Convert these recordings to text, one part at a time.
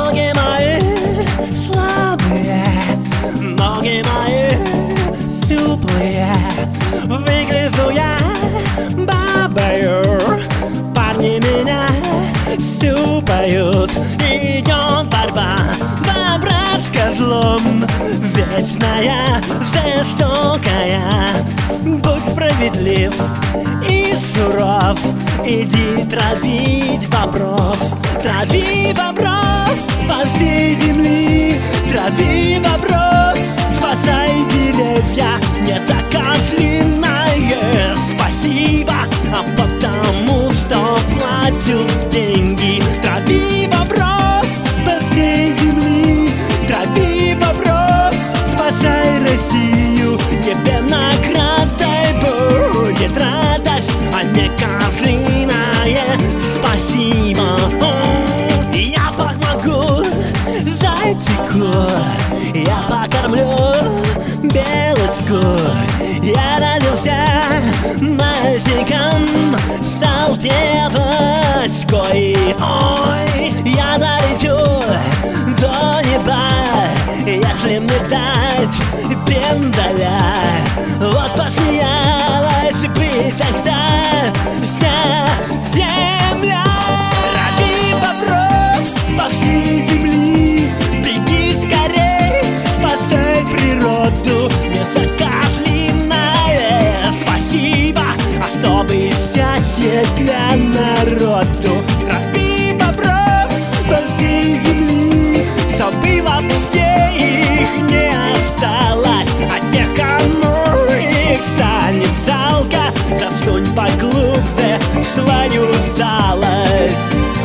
Ноги мои слабые, ноги мои теплые. Выгляжу я бабою, парни меня щупают. Идет борьба бобра с козлом, вечная, жестокая. Будь справедлив и суров, иди травить бобров. Трави бобров по всей земли, трави бобров, спасай деревья, не такая длинная. Спасибо, а потому что платят деньги. Трави бобров по всей земли, трави бобров, спасай Россию. Тебе наградой будет радость, а не козлиное спасибо. Я помогу зайчику, я покормлю белочку. Я родился мальчиком, стал девочкой. Ой, я долечу до неба, если мне дать пендаля. Вот посмеялась бы тогда вся земля. Ради бобров по всей земли, беги скорей, спасай природу. Не такая длинная, спасибо, а чтобы счастье для народу. Ради бобров по всей земли, чтобы вообще их не осталось. А тех, кому их станет жалко, засунь поглубже свою жалость.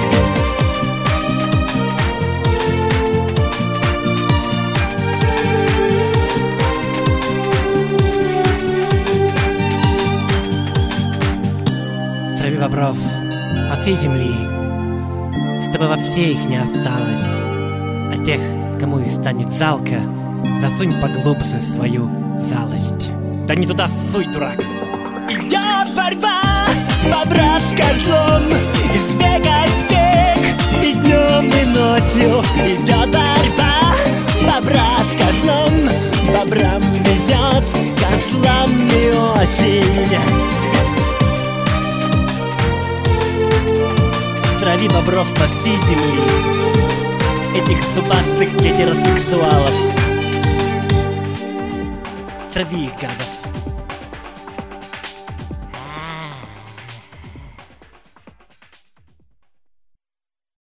Трави бобров по всей земли, чтобы вообще их не осталось. А тех, кому их станет жалко, засунь поглубже свою жалость. Да не туда суй, дурак! Идет борьба бобра с козлом, из века в век, и днем, и ночью. Идет борьба бобра с козлом, бобрам везет, козлам не очень. Трави бобров по всей земли, этих зубастых гетеросексуалов. Трави их, гадов.